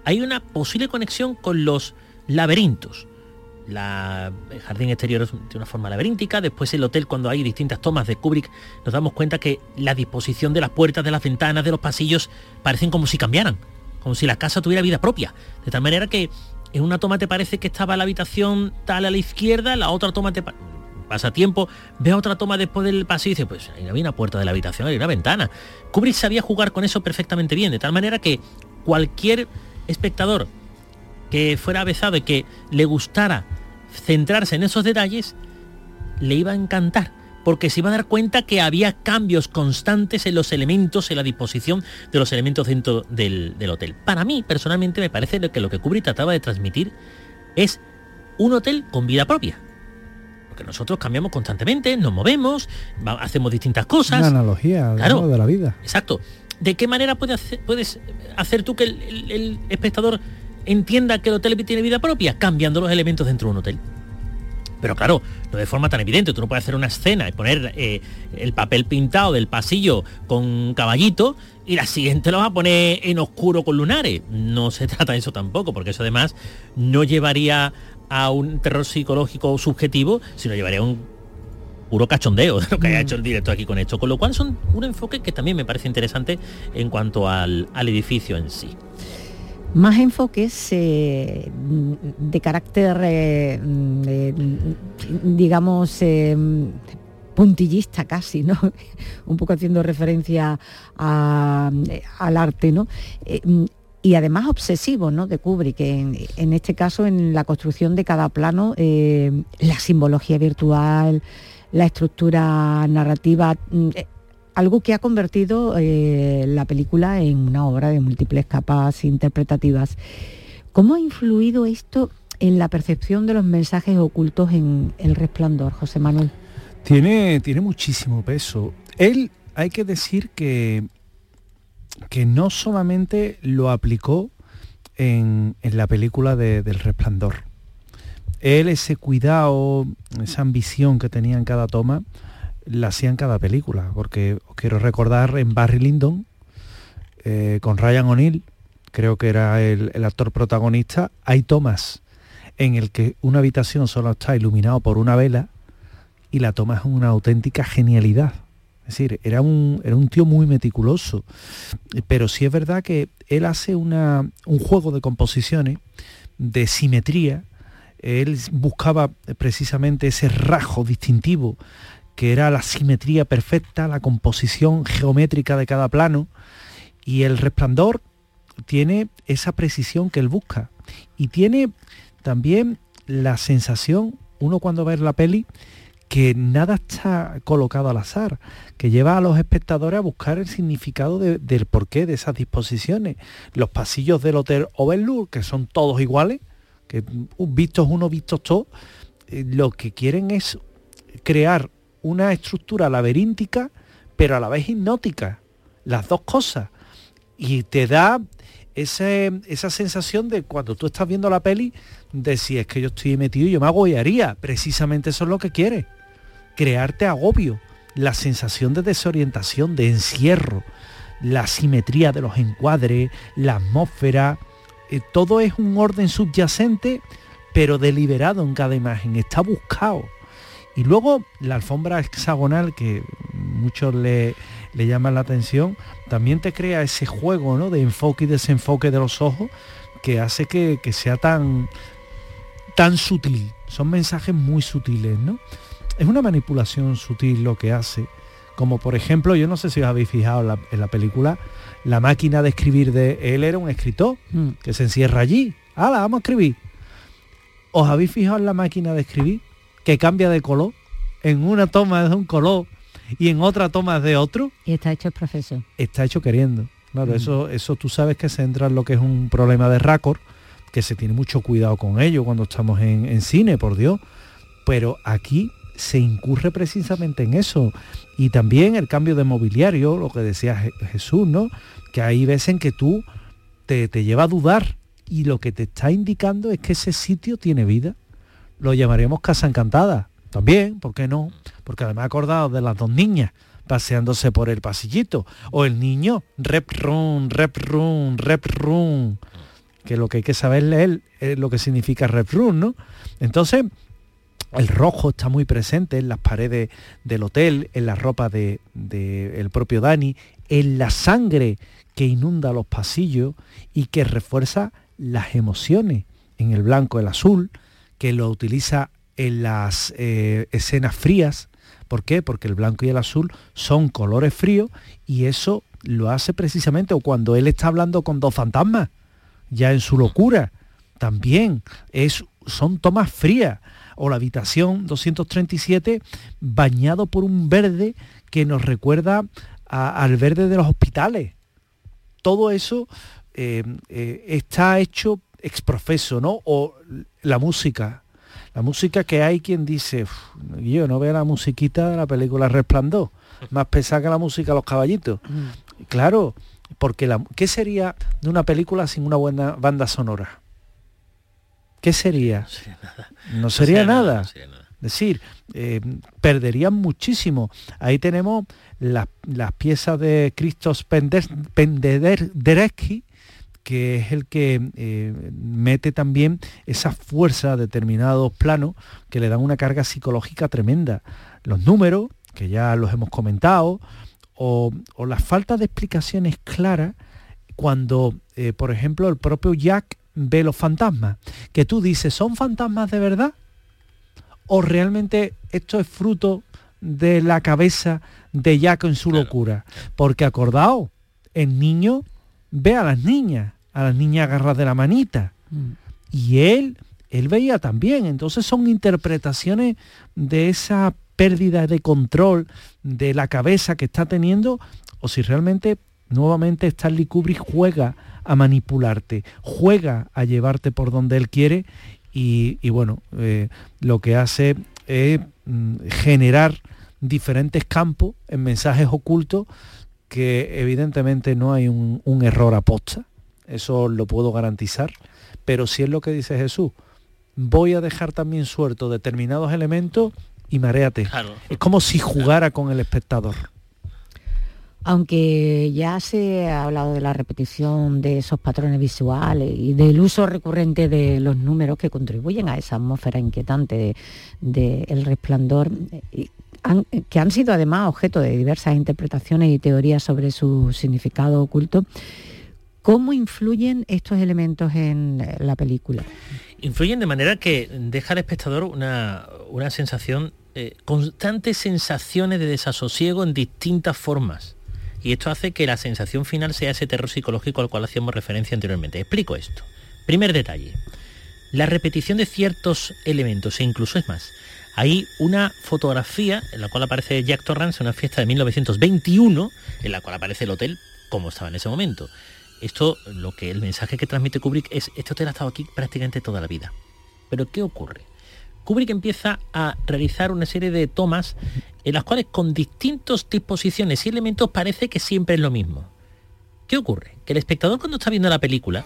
hay una posible conexión con los laberintos. La, el jardín exterior es de una forma laberíntica. Después el hotel, cuando hay distintas tomas de Kubrick, nos damos cuenta que la disposición de las puertas, de las ventanas, de los pasillos parecen como si cambiaran, como si la casa tuviera vida propia, de tal manera que en una toma te parece que estaba la habitación tal a la izquierda, la otra toma te pa- pasa tiempo, ve otra toma después del pasillo y dice, pues ahí no había una puerta de la habitación, hay una ventana. Kubrick sabía jugar con eso perfectamente bien, de tal manera que cualquier espectador que fuera avezado y que le gustara centrarse en esos detalles, le iba a encantar, porque se iba a dar cuenta que había cambios constantes en los elementos, en la disposición de los elementos dentro del, del hotel. Para mí, personalmente, me parece que lo que Kubrick trataba de transmitir es un hotel con vida propia. Porque nosotros cambiamos constantemente, nos movemos, va, hacemos distintas cosas. Una analogía, claro, ¿no?, de la vida. Exacto. ¿De qué manera puedes hacer, puedes hacer tú que el, el, el espectador entienda que el hotel tiene vida propia? Cambiando los elementos dentro de un hotel. Pero claro, no de forma tan evidente. Tú no puedes hacer una escena y poner eh, el papel pintado del pasillo con caballito y la siguiente lo vas a poner en oscuro con lunares. No se trata de eso tampoco, porque eso además no llevaría a un terror psicológico subjetivo, sino llevaría a un puro cachondeo de lo que haya hecho el director aquí con esto. Con lo cual son un enfoque que también me parece interesante en cuanto al, al edificio en sí. Más enfoques eh, de carácter, eh, de, digamos, eh, puntillista casi, ¿no? Un poco haciendo referencia a, al arte, ¿no? Eh, y además obsesivo, ¿no?, de Kubrick, en, en este caso en la construcción de cada plano, eh, la simbología virtual, la estructura narrativa, eh, algo que ha convertido eh, la película en una obra de múltiples capas interpretativas. ¿Cómo ha influido esto en la percepción de los mensajes ocultos en El Resplandor, José Manuel? Tiene, tiene muchísimo peso. Él, hay que decir que, que no solamente lo aplicó en, en la película de, del Resplandor. Él, ese cuidado, esa ambición que tenía en cada toma, la hacía en cada película, porque os quiero recordar en Barry Lyndon, eh, con Ryan O'Neal, creo que era el, el actor protagonista, hay tomas en el que una habitación solo está iluminado por una vela y la toma es una auténtica genialidad. Es decir, era un, era un tío muy meticuloso, pero sí es verdad que él hace una, un juego de composiciones, de simetría. Él buscaba precisamente ese rasgo distintivo que era la simetría perfecta, la composición geométrica de cada plano, y El Resplandor tiene esa precisión que él busca. Y tiene también la sensación, uno cuando ve la peli, que nada está colocado al azar, que lleva a los espectadores a buscar el significado de, del porqué de esas disposiciones. Los pasillos del Hotel Overlook, que son todos iguales, que vistos uno, vistos todos, eh, lo que quieren es crear una estructura laberíntica, pero a la vez hipnótica, las dos cosas, y te da ese, esa sensación de cuando tú estás viendo la peli, de si es que yo estoy metido y yo me agobiaría. Precisamente eso es lo que quiere, crearte agobio, la sensación de desorientación, de encierro, la simetría de los encuadres, la atmósfera, eh, todo es un orden subyacente, pero deliberado en cada imagen, está buscado. Y luego la alfombra hexagonal, que muchos le, le llaman la atención, también te crea ese juego, ¿no?, de enfoque y desenfoque de los ojos, que hace que, que sea tan, tan sutil. Son mensajes muy sutiles, ¿no? Es una manipulación sutil lo que hace. Como por ejemplo, yo no sé si os habéis fijado en la, en la película, la máquina de escribir de él era un escritor, mm. que se encierra allí. ¡Hala, vamos a escribir! ¿Os habéis fijado en la máquina de escribir? Que cambia de color, en una toma es de un color y en otra toma es de otro. Y está hecho el profesor. Está hecho queriendo. Claro, mm. eso, eso tú sabes que se entra en lo que es un problema de raccord, que se tiene mucho cuidado con ello cuando estamos en, en cine, por Dios. Pero aquí se incurre precisamente en eso. Y también el cambio de mobiliario, lo que decía Jesús, ¿no? Que hay veces en que tú te, te lleva a dudar y lo que te está indicando es que ese sitio tiene vida. Lo llamaríamos Casa Encantada. También, ¿por qué no? Porque además acordado de las dos niñas paseándose por el pasillito. O el niño, rep run, rep run, rep run. que lo que hay que saber leer es lo que significa Red Room, ¿no? Entonces, el rojo está muy presente en las paredes del hotel, en la ropa de, de el propio Dani, en la sangre que inunda los pasillos y que refuerza las emociones, en el blanco, el azul, que lo utiliza en las eh, escenas frías. ¿Por qué? Porque el blanco y el azul son colores fríos y eso lo hace precisamente o cuando él está hablando con dos fantasmas, ya en su locura, también es, son tomas frías. O la habitación doscientos treinta y siete bañado por un verde que nos recuerda a, al verde de los hospitales. Todo eso eh, eh, está hecho ex profeso, ¿no? O la música. La música que hay quien dice, yo no veo la musiquita de la película Resplandor, más pesada que la música de Los Caballitos. Mm. Claro, porque la, ¿qué sería de una película sin una buena banda sonora? ¿Qué sería? No sería nada. No sería, no sería nada. nada. No sería nada. Es decir, eh, perderían muchísimo. Ahí tenemos las, las piezas de Krzysztof Penderecki, que es el que eh, mete también esa fuerza a determinados planos que le dan una carga psicológica tremenda. Los números, que ya los hemos comentado, o, o la falta de explicaciones claras cuando, eh, por ejemplo, el propio Jack ve los fantasmas, que tú dices, ¿son fantasmas de verdad? ¿O realmente esto es fruto de la cabeza de Jack en su claro, locura? Claro. Porque acordaos, el niño ve a las niñas, a las niñas agarradas de la manita, mm. y él, él veía también. Entonces son interpretaciones de esa pérdida de control de la cabeza que está teniendo, o si realmente nuevamente Stanley Kubrick juega a manipularte, juega a llevarte por donde él quiere y, y bueno, eh, lo que hace es mm, generar diferentes campos en mensajes ocultos que evidentemente no hay un, un error aposta, eso lo puedo garantizar, pero si es lo que dice Jesús, voy a dejar también suelto determinados elementos y maréate. Claro. Es como si jugara con el espectador. Aunque ya se ha hablado de la repetición de esos patrones visuales y del uso recurrente de los números que contribuyen a esa atmósfera inquietante de, de El Resplandor, eh, han, que han sido además objeto de diversas interpretaciones y teorías sobre su significado oculto, ¿cómo influyen estos elementos en la película? Influyen de manera que deja al espectador una, una sensación, eh, constantes sensaciones de desasosiego en distintas formas. Y esto hace que la sensación final sea ese terror psicológico al cual hacíamos referencia anteriormente. Explico esto. Primer detalle. La repetición de ciertos elementos, e incluso es más, hay una fotografía en la cual aparece Jack Torrance en una fiesta de mil novecientos veintiuno, en la cual aparece el hotel como estaba en ese momento. Esto, lo que el mensaje que transmite Kubrick es, este hotel ha estado aquí prácticamente toda la vida. Pero ¿qué ocurre? Kubrick empieza a realizar una serie de tomas en las cuales con distintas disposiciones y elementos parece que siempre es lo mismo. ¿Qué ocurre? Que el espectador cuando está viendo la película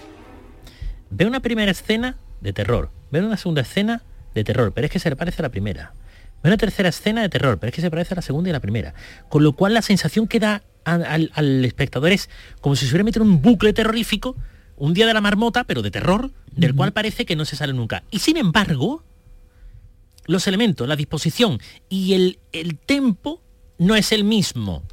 ve una primera escena de terror, ve una segunda escena de terror, pero es que se le parece a la primera. Ve una tercera escena de terror, pero es que se parece a la segunda y a la primera. Con lo cual la sensación que da al, al, al espectador es como si se hubiera metido en un bucle terrorífico, un día de la marmota, pero de terror, del uh-huh. cual parece que no se sale nunca. Y sin embargo, los elementos, la disposición y el, el tempo no es el mismo.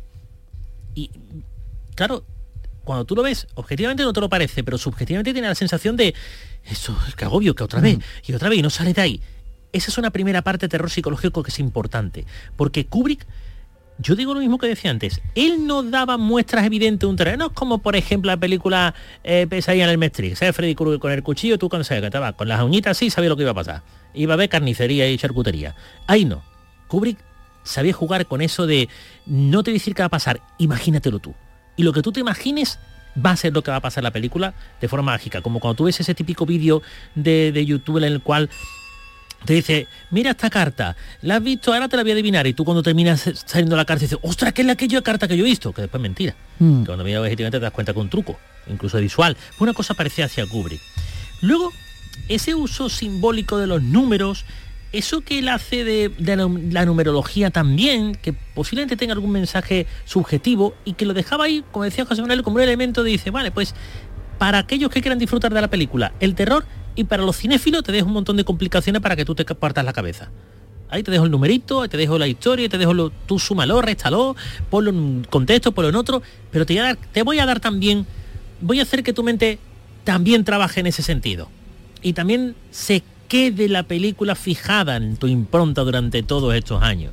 Y claro, cuando tú lo ves, objetivamente no te lo parece, pero subjetivamente tiene la sensación de eso, que agobio, que otra vez, y otra vez, y no sale de ahí. Esa es una primera parte de terror psicológico que es importante, porque Kubrick, yo digo lo mismo que decía antes, él no daba muestras evidentes de un terror, no es como por ejemplo la película eh, Pesadilla en el Mestre, ¿sabes? Freddy Krueger con el cuchillo, tú cuando sabes que estaba con las uñitas así, sabías lo que iba a pasar, iba a haber carnicería y charcutería. Ahí no, Kubrick sabía jugar con eso de no te voy a decir qué va a pasar, imagínatelo tú, y lo que tú te imagines va a ser lo que va a pasar en la película de forma mágica, como cuando tú ves ese típico vídeo de, de YouTube en el cual te dice, mira esta carta, la has visto, ahora te la voy a adivinar, y tú cuando terminas saliendo de la carta dices, ostras, ¿qué es la aquella carta que yo he visto? Que después es mentira. Mm. Que cuando miras objetivamente te das cuenta que un truco, incluso visual. Una cosa parecida hacia Kubrick. Luego, ese uso simbólico de los números, eso que él hace de, de la, la numerología también, que posiblemente tenga algún mensaje subjetivo y que lo dejaba ahí, como decía José Manuel, como un elemento de dice, vale, pues para aquellos que quieran disfrutar de la película, el terror, y para los cinéfilos te dejo un montón de complicaciones para que tú te partas la cabeza. Ahí te dejo el numerito, ahí te dejo la historia, te dejo lo, tú súmalo, réstalo, ponlo en un contexto, ponlo en otro, pero te voy a dar, te voy a dar también, voy a hacer que tu mente también trabaje en ese sentido. Y también se quede la película fijada en tu impronta durante todos estos años.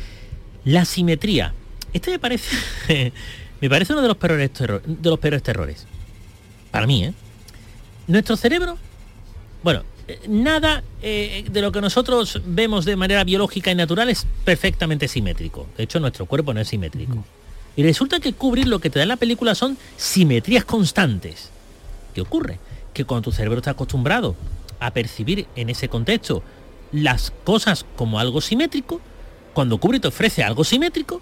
La simetría. Este me parece me parece uno de los peores terror, de los peores terrores. Para mí, ¿eh? Nuestro cerebro, bueno, nada eh, de lo que nosotros vemos de manera biológica y natural es perfectamente simétrico. De hecho, nuestro cuerpo no es simétrico. Mm. Y resulta que Kubrick lo que te da en la película son simetrías constantes. ¿Qué ocurre? Que cuando tu cerebro está acostumbrado a percibir en ese contexto las cosas como algo simétrico, cuando Kubrick te ofrece algo simétrico,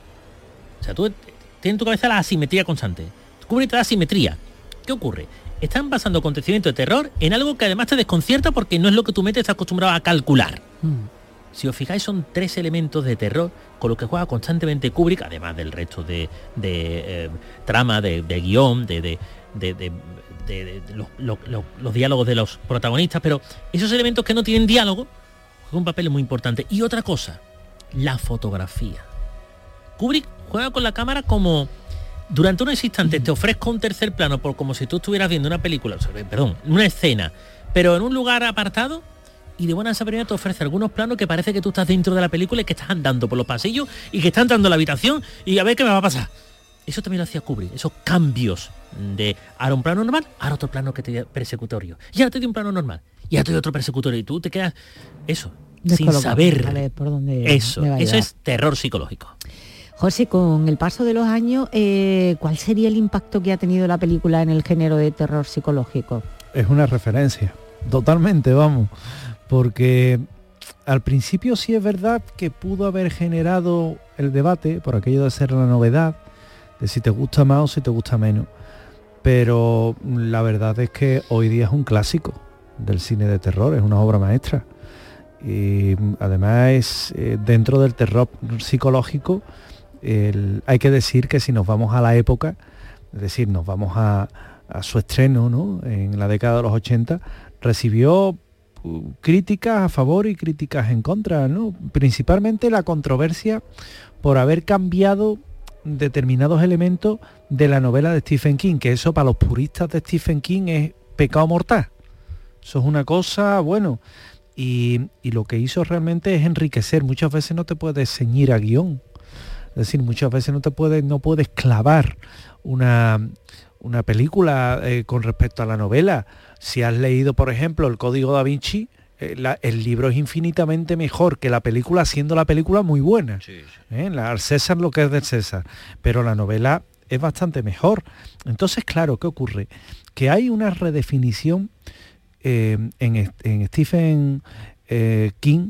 o sea, tú tienes en tu cabeza la asimetría constante. Kubrick te da simetría. ¿Qué ocurre? Están basando acontecimientos de terror en algo que además te desconcierta porque no es lo que tu mente está acostumbrado a calcular. Mm. Si os fijáis, son tres elementos de terror con los que juega constantemente Kubrick, además del resto de, de eh, trama, de, de guión, de, de, de, de, de, de, de los, los, los, los diálogos de los protagonistas, pero esos elementos que no tienen diálogo juegan un papel muy importante. Y otra cosa, la fotografía. Kubrick juega con la cámara como... Durante unos instantes te ofrezco un tercer plano por como si tú estuvieras viendo una película, perdón, una escena, pero en un lugar apartado, y de buena sabiduría te ofrece algunos planos que parece que tú estás dentro de la película y que estás andando por los pasillos y que estás entrando a la habitación y a ver qué me va a pasar. Eso también lo hacía Kubrick, esos cambios de ahora un plano normal, ahora otro plano que te da persecutorio, y ahora te doy un plano normal, y ahora te doy otro persecutorio, y tú te quedas, eso, sin saber. A ver por dónde eso, eso es terror psicológico. José, con el paso de los años, eh, ¿cuál sería el impacto que ha tenido la película en el género de terror psicológico? Es una referencia, totalmente, vamos, porque al principio sí es verdad que pudo haber generado el debate por aquello de ser la novedad, de si te gusta más o si te gusta menos, pero la verdad es que hoy día es un clásico del cine de terror, es una obra maestra, y además es eh, dentro del terror psicológico. El, hay que decir que si nos vamos a la época, es decir, nos vamos a, a su estreno, ¿no?, en la década de los ochenta, recibió uh, críticas a favor y críticas en contra, ¿no? Principalmente la controversia por haber cambiado determinados elementos de la novela de Stephen King, que eso para los puristas de Stephen King es pecado mortal. Eso es una cosa, bueno, y, y lo que hizo realmente es enriquecer. Muchas veces no te puedes ceñir a guión. Es decir, muchas veces no te puedes, no puedes clavar una, una película eh, con respecto a la novela. Si has leído, por ejemplo, El Código Da Vinci, eh, la, el libro es infinitamente mejor que la película, siendo la película muy buena. Sí, sí. ¿Eh? La, al César lo que es del César. Pero la novela es bastante mejor. Entonces, claro, ¿qué ocurre? Que hay una redefinición eh, en, en Stephen eh, King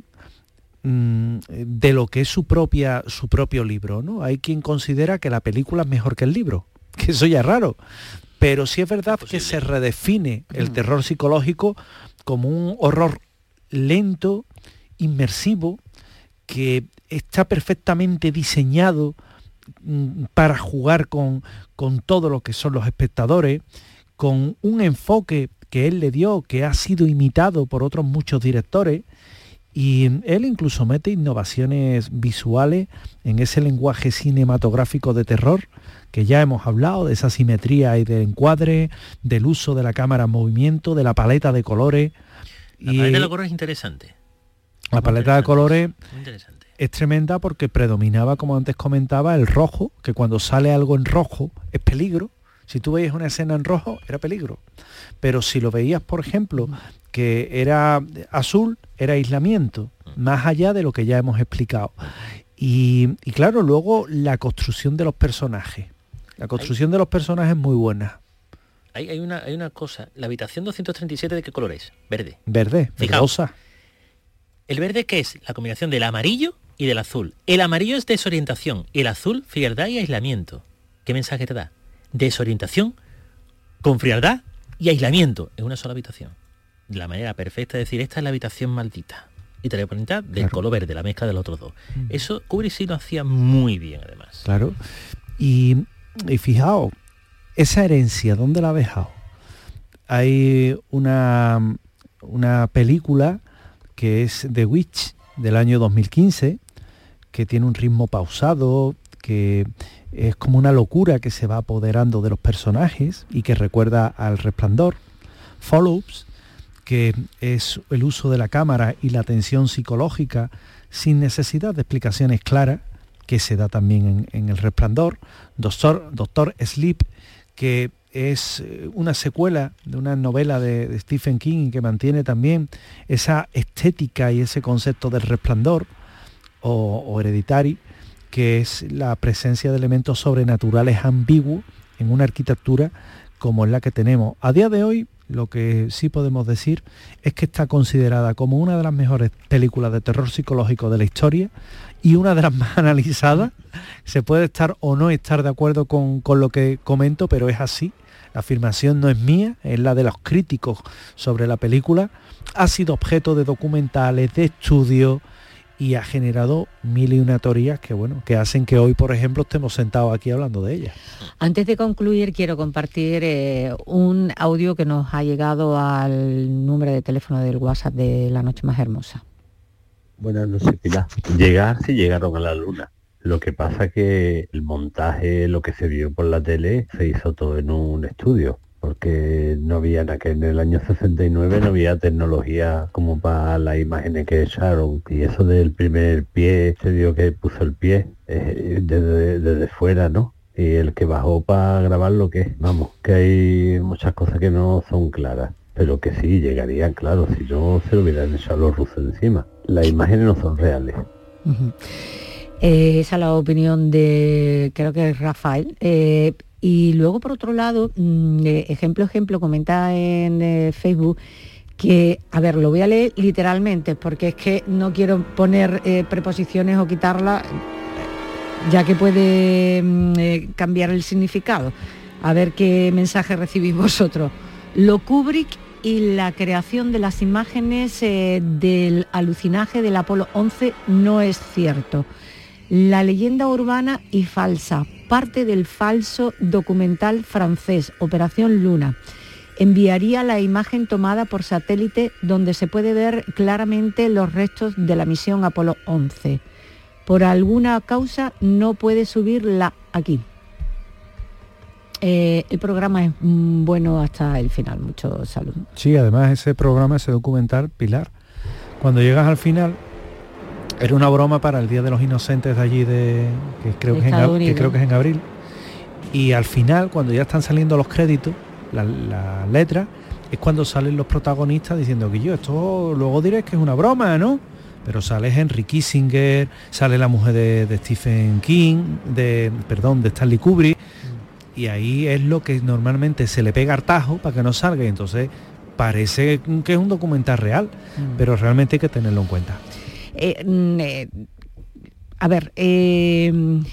de lo que es su propia su propio libro, ¿no? Hay quien considera que la película es mejor que el libro, que eso ya es raro, pero sí es verdad es que se redefine el terror psicológico como un horror lento, inmersivo, que está perfectamente diseñado para jugar con, con todo lo que son los espectadores, con un enfoque que él le dio, que ha sido imitado por otros muchos directores. Y él incluso mete innovaciones visuales en ese lenguaje cinematográfico de terror, que ya hemos hablado, de esa simetría y del encuadre, del uso de la cámara en movimiento, de la paleta de colores. La y paleta de colores es interesante. La paleta de colores es tremenda porque predominaba, como antes comentaba, el rojo, que cuando sale algo en rojo es peligro. Si tú veías una escena en rojo, era peligro. Pero si lo veías, por ejemplo, que era azul, era aislamiento, más allá de lo que ya hemos explicado. Y, y claro, luego la construcción de los personajes. La construcción hay, de los personajes es muy buena. Hay, hay, una, hay una cosa, la habitación doscientos treinta y siete, ¿de qué color es? Verde. Verde, verdosa. El verde, ¿qué es? La combinación del amarillo y del azul. El amarillo es desorientación, y el azul, frialdad y aislamiento. ¿Qué mensaje te da? Desorientación, con frialdad y aislamiento en una sola habitación. La manera perfecta de decir, esta es la habitación maldita. Y te la voy a poner del claro. color verde, la mezcla de los otros dos. Mm. Eso Kubrick sí lo hacía muy bien, además. Claro. Y, y fijaos, esa herencia, ¿dónde la ha dejado? hay una, una película que es The Witch del año dos mil quince, que tiene un ritmo pausado, que es como una locura que se va apoderando de los personajes y que recuerda al Resplandor. Follows, que es el uso de la cámara y la tensión psicológica sin necesidad de explicaciones claras, que se da también en, en El Resplandor. Doctor, Doctor Sleep, que es una secuela de una novela de, de Stephen King y que mantiene también esa estética y ese concepto del resplandor, o, o Hereditary, que es la presencia de elementos sobrenaturales ambiguos en una arquitectura como es la que tenemos. A día de hoy, lo que sí podemos decir es que está considerada como una de las mejores películas de terror psicológico de la historia y una de las más analizadas. Se puede estar o no estar de acuerdo con, con lo que comento, pero es así. La afirmación no es mía, es la de los críticos sobre la película. Ha sido objeto de documentales, de estudios, y ha generado mil y una teorías que, bueno, que hacen que hoy, por ejemplo, estemos sentados aquí hablando de ella. Antes de concluir, quiero compartir eh, un audio que nos ha llegado al número de teléfono del WhatsApp de La Noche Más Hermosa. Buenas noches, Pilar. Llegar sí llegaron a la luna. Lo que pasa que el montaje, lo que se vio por la tele, se hizo todo en un estudio, porque no había, en el año sesenta y nueve no había tecnología como para las imágenes que echaron, y eso del primer pie, se vio que puso el pie eh, desde, desde fuera, ¿no? Y el que bajó para grabar lo que es, vamos, que hay muchas cosas que no son claras, pero que sí llegarían, claro, si no se lo hubieran echado los rusos encima. Las imágenes no son reales. Uh-huh. Eh, esa es la opinión de, creo que es Rafael. Eh, y luego, por otro lado, mmm, ejemplo, ejemplo, comenta en eh, Facebook que, a ver, lo voy a leer literalmente, porque es que no quiero poner eh, preposiciones o quitarlas, ya que puede mmm, eh, cambiar el significado. A ver qué mensaje recibís vosotros. Lo Kubrick y la creación de las imágenes eh, del alucinaje del Apolo once no es cierto. La leyenda urbana y falsa, parte del falso documental francés, Operación Luna. Enviaría la imagen tomada por satélite donde se puede ver claramente los restos de la misión Apolo once. Por alguna causa no puede subirla aquí. Eh, el programa es mm, bueno hasta el final, mucho salud. Sí, además ese programa, ese documental, Pilar, cuando llegas al final, era una broma para el Día de los Inocentes de allí, de, que, creo que, es en, que creo que es en abril, y al final, cuando ya están saliendo los créditos, las la letras, es cuando salen los protagonistas diciendo que yo, esto luego diré que es una broma, ¿no? Pero sale Henry Kissinger, sale la mujer de, de Stephen King, de, perdón, de Stanley Kubrick, y ahí es lo que normalmente se le pega hartajo para que no salga, y entonces parece que es un documental real, mm. pero realmente hay que tenerlo en cuenta. Eh, eh, a ver, eh,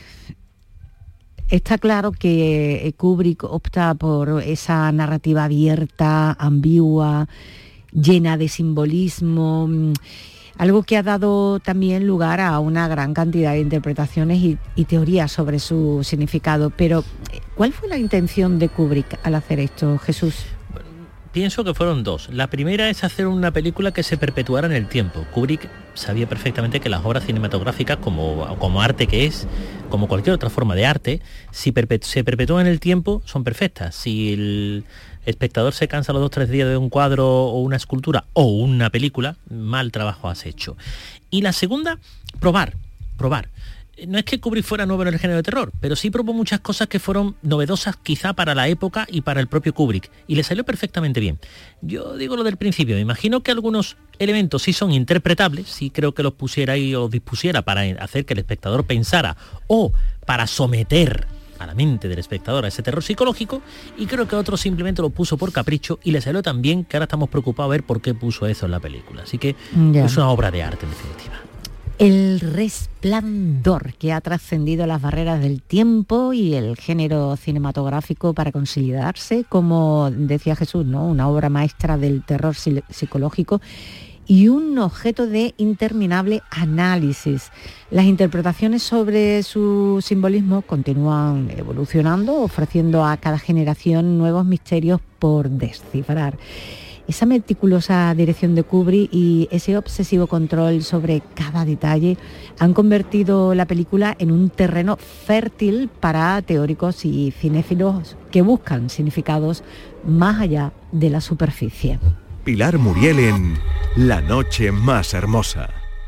está claro que Kubrick opta por esa narrativa abierta, ambigua, llena de simbolismo, algo que ha dado también lugar a una gran cantidad de interpretaciones y, y teorías sobre su significado. Pero, ¿cuál fue la intención de Kubrick al hacer esto, Jesús? Pienso que fueron dos. La primera es hacer una película que se perpetuara en el tiempo. Kubrick sabía perfectamente que las obras cinematográficas, como, como arte que es, como cualquier otra forma de arte, si perpetu- se perpetúan en el tiempo, son perfectas. Si el espectador se cansa los dos o tres días de un cuadro o una escultura o una película, mal trabajo has hecho. Y la segunda, probar, probar. No es que Kubrick fuera nuevo en el género de terror, pero sí probó muchas cosas que fueron novedosas quizá para la época y para el propio Kubrick, y le salió perfectamente bien. Yo digo lo del principio, me imagino que algunos elementos sí son interpretables, sí creo que los pusiera y los dispusiera para hacer que el espectador pensara o para someter a la mente del espectador a ese terror psicológico, y creo que otros simplemente lo puso por capricho y le salió tan bien que ahora estamos preocupados a ver por qué puso eso en la película. Así que ya. Es una obra de arte en definitiva. El Resplandor, que ha trascendido las barreras del tiempo y el género cinematográfico para consolidarse, como decía Jesús, ¿no? Una obra maestra del terror psicológico y un objeto de interminable análisis. Las interpretaciones sobre su simbolismo continúan evolucionando, ofreciendo a cada generación nuevos misterios por descifrar. Esa meticulosa dirección de Kubrick y ese obsesivo control sobre cada detalle han convertido la película en un terreno fértil para teóricos y cinéfilos que buscan significados más allá de la superficie. Pilar Muriel en La noche más hermosa.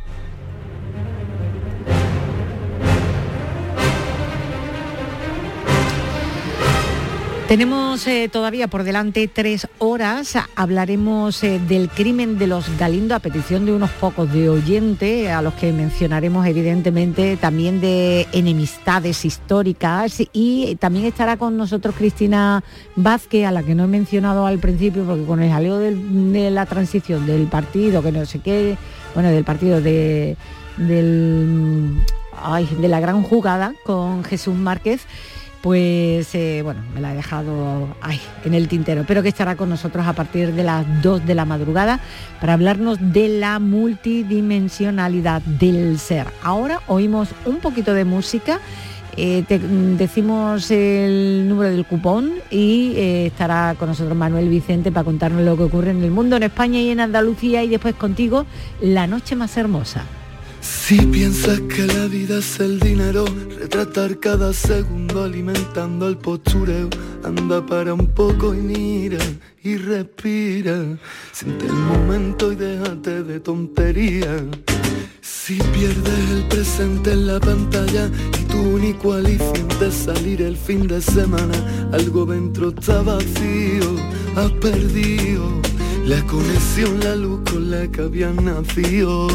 Tenemos eh, todavía por delante tres horas, hablaremos eh, del crimen de los Galindo a petición de unos pocos de oyentes, a los que mencionaremos evidentemente, también de enemistades históricas, y también estará con nosotros Cristina Vázquez, a la que no he mencionado al principio, porque con el jaleo del, de la transición del partido, que no sé qué, bueno, del partido de, del, ay, de la gran jugada con Jesús Márquez, pues eh, bueno, me la he dejado ay, en el tintero, pero que estará con nosotros a partir de las dos de la madrugada para hablarnos de la multidimensionalidad del ser. Ahora oímos un poquito de música, eh, te, decimos el número del cupón y eh, estará con nosotros Manuel Vicente para contarnos lo que ocurre en el mundo, en España y en Andalucía, y después contigo La noche más hermosa. Si piensas que la vida es el dinero, retratar cada segundo alimentando el postureo, anda para un poco y mira y respira, siente el momento y déjate de tonterías. Si pierdes el presente en la pantalla y tu único aliciente es salir el fin de semana, algo dentro está vacío, has perdido la conexión, la luz con la que habías nacido.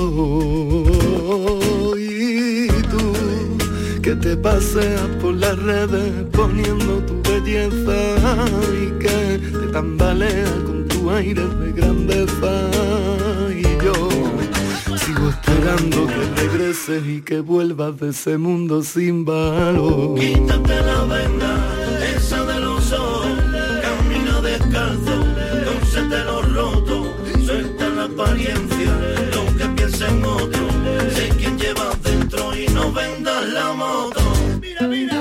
Y tú, que te paseas por las redes poniendo tu belleza y que te tambaleas con tu aire de grandeza. Y yo sigo esperando que regreses y que vuelvas de ese mundo sin valor. Quítate la venda, esa de los ojos, camina descalzo, cósete los rotos, suelta la apariencia, lo que piensa en otro, sé quién llevas dentro y no vendas la moto. Mira, mira.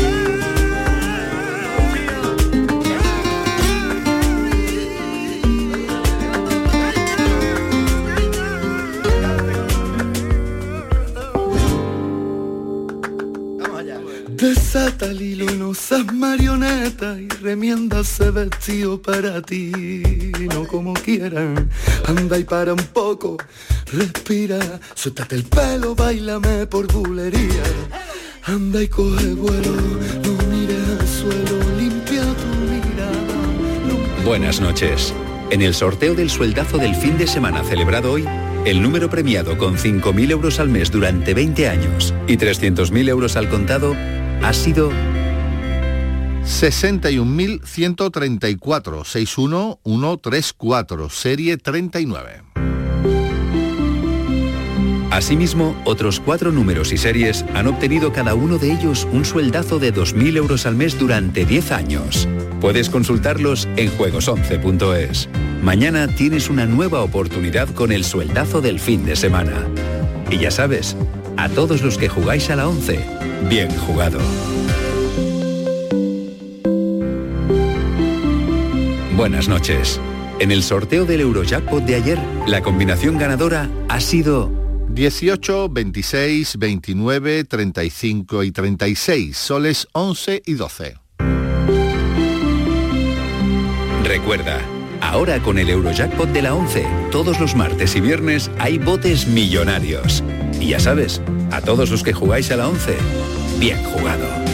Desata el hilo y no seas marioneta y remienda ese vestido para ti, no como quieran. Anda y para un poco, respira, suéltate el pelo, báilame por bulería. Anda y coge vuelo, no mires al suelo, limpia tu mirada. No... Buenas noches. En el sorteo del sueldazo del fin de semana celebrado hoy, el número premiado con cinco mil euros al mes durante veinte años y trescientos mil euros al contado ha sido sesenta y un mil ciento treinta y cuatro, seis uno uno tres cuatro, serie treinta y nueve. Asimismo, otros cuatro números y series han obtenido cada uno de ellos un sueldazo de dos mil euros al mes durante diez años. Puedes consultarlos en juegos once punto es. Mañana tienes una nueva oportunidad con el sueldazo del fin de semana. Y ya sabes, a todos los que jugáis a la once, bien jugado. Buenas noches. En el sorteo del Eurojackpot de ayer, la combinación ganadora ha sido dieciocho, veintiséis, veintinueve, treinta y cinco y treinta y seis, soles once y doce. Recuerda, ahora con el Eurojackpot de la once, todos los martes y viernes hay botes millonarios. Y ya sabes, a todos los que jugáis a la once, bien jugado.